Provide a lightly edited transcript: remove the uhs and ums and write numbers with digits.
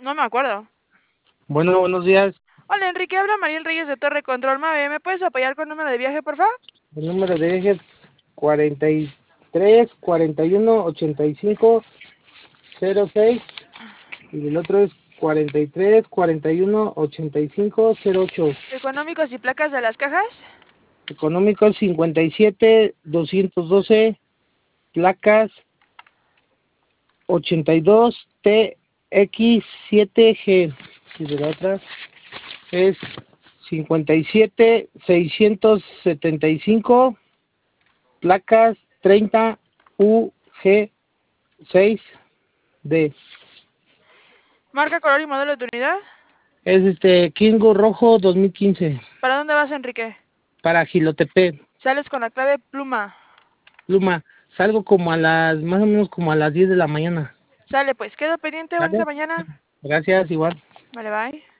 No me acuerdo. Bueno, buenos días. Hola, Enrique, habla Mariel Reyes de Torre Control Mave. ¿Me puedes apoyar con número de viaje, por favor? El número de eje es 43 41 85 06 y el otro es 43 41 85 08. Económicos y placas de las cajas. Económico 57 212, placas 82 TX7G. Y de la otra es 57 675, placas 30 UG6D. Marca, color y modelo de tu unidad. Es Kingo Rojo 2015 ¿Para dónde vas, Enrique? para Gilotepec. Sales con la clave pluma. Luma, salgo como más o menos como a las 10 de la mañana. Sale, pues. Quedo pendiente. Bonita ¿Vale? mañana. Gracias, igual. Vale, bye.